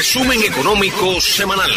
Resumen económico semanal.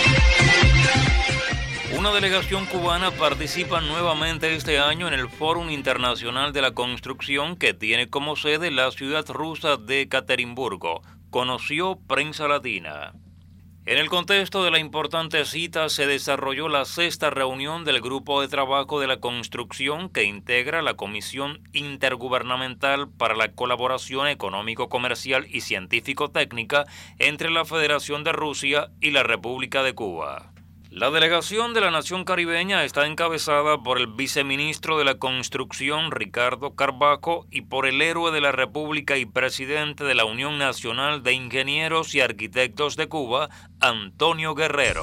Una delegación cubana participa nuevamente este año en el Fórum Internacional de la Construcción que tiene como sede la ciudad rusa de Ekaterimburgo, conoció Prensa Latina. En el contexto de la importante cita se desarrolló la sexta reunión del Grupo de Trabajo de la Construcción que integra la Comisión Intergubernamental para la Colaboración Económico-Comercial y Científico-Técnica entre la Federación de Rusia y la República de Cuba. La delegación de la nación caribeña está encabezada por el viceministro de la Construcción, Ricardo Carbajo, y por el héroe de la República y presidente de la Unión Nacional de Ingenieros y Arquitectos de Cuba, Antonio Guerrero.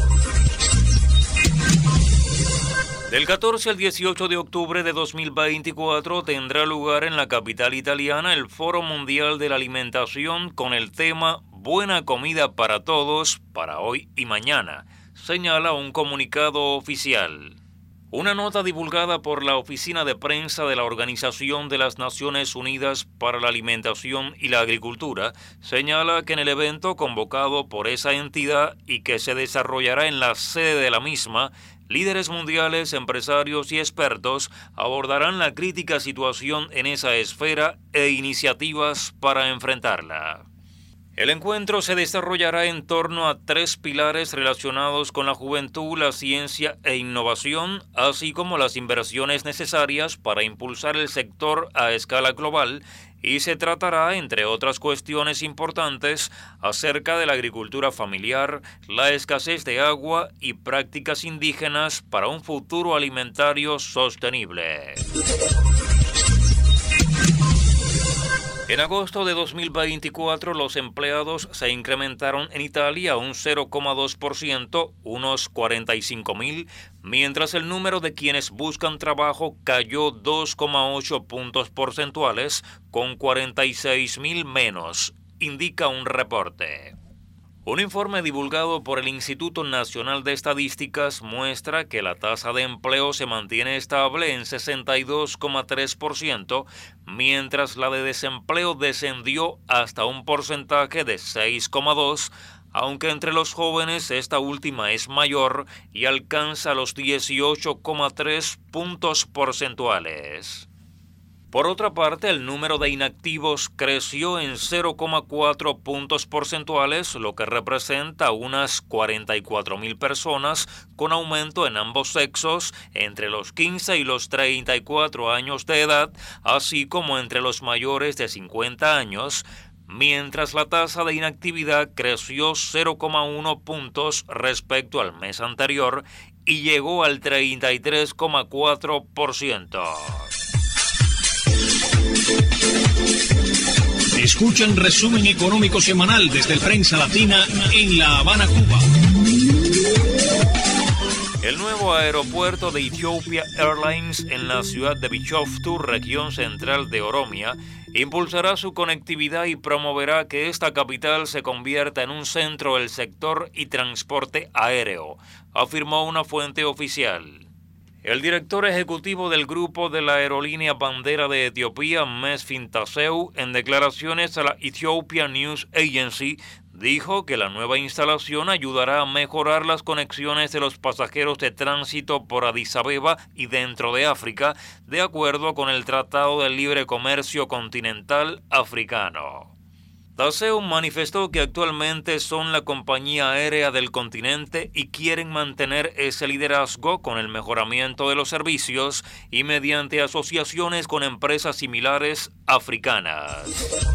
Del 14 al 18 de octubre de 2024 tendrá lugar en la capital italiana el Foro Mundial de la Alimentación con el tema Buena comida para todos, para hoy y mañana, señala un comunicado oficial. Una nota divulgada por la Oficina de Prensa de la Organización de las Naciones Unidas para la Alimentación y la Agricultura señala que en el evento convocado por esa entidad y que se desarrollará en la sede de la misma, líderes mundiales, empresarios y expertos abordarán la crítica situación en esa esfera e iniciativas para enfrentarla. El encuentro se desarrollará en torno a 3 pilares relacionados con la juventud, la ciencia e innovación, así como las inversiones necesarias para impulsar el sector a escala global, y se tratará, entre otras cuestiones importantes, acerca de la agricultura familiar, la escasez de agua y prácticas indígenas para un futuro alimentario sostenible. En agosto de 2024, los empleados se incrementaron en Italia un 0,2%, unos 45.000, mientras el número de quienes buscan trabajo cayó 2,8 puntos porcentuales, con 46.000 menos, indica un reporte. Un informe divulgado por el Instituto Nacional de Estadísticas muestra que la tasa de empleo se mantiene estable en 62,3%, mientras la de desempleo descendió hasta un porcentaje de 6,2%, aunque entre los jóvenes esta última es mayor y alcanza los 18,3 puntos porcentuales. Por otra parte, el número de inactivos creció en 0,4 puntos porcentuales, lo que representa unas 44.000 personas, con aumento en ambos sexos, entre los 15 y los 34 años de edad, así como entre los mayores de 50 años, mientras la tasa de inactividad creció 0,1 puntos respecto al mes anterior y llegó al 33,4%. Escuchan Resumen Económico Semanal desde el Prensa Latina en La Habana, Cuba. El nuevo aeropuerto de Ethiopia Airlines en la ciudad de Bishoftu, región central de Oromia, impulsará su conectividad y promoverá que esta capital se convierta en un centro del sector y transporte aéreo, afirmó una fuente oficial. El director ejecutivo del grupo de la aerolínea bandera de Etiopía, Mesfin Taseu, en declaraciones a la Ethiopia News Agency, dijo que la nueva instalación ayudará a mejorar las conexiones de los pasajeros de tránsito por Addis Abeba y dentro de África, de acuerdo con el Tratado de Libre Comercio Continental Africano. Taseu manifestó que actualmente son la compañía aérea del continente y quieren mantener ese liderazgo con el mejoramiento de los servicios y mediante asociaciones con empresas similares africanas.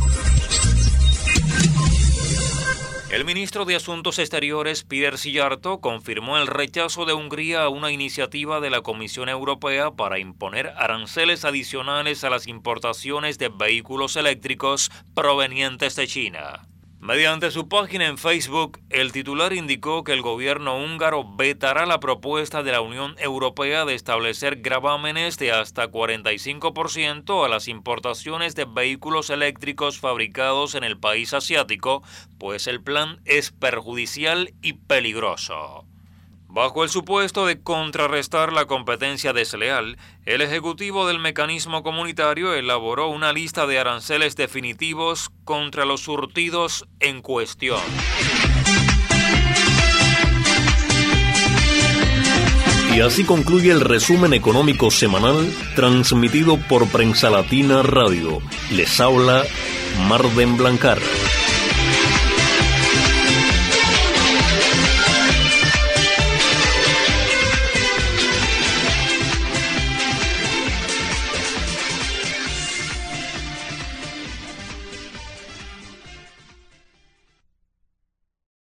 El ministro de Asuntos Exteriores, Peter Szijjártó, confirmó el rechazo de Hungría a una iniciativa de la Comisión Europea para imponer aranceles adicionales a las importaciones de vehículos eléctricos provenientes de China. Mediante su página en Facebook, el titular indicó que el gobierno húngaro vetará la propuesta de la Unión Europea de establecer gravámenes de hasta 45% a las importaciones de vehículos eléctricos fabricados en el país asiático, pues el plan es perjudicial y peligroso. Bajo el supuesto de contrarrestar la competencia desleal, el Ejecutivo del Mecanismo Comunitario elaboró una lista de aranceles definitivos contra los surtidos en cuestión. Y así concluye el resumen económico semanal transmitido por Prensa Latina Radio. Les habla Marden Blancar.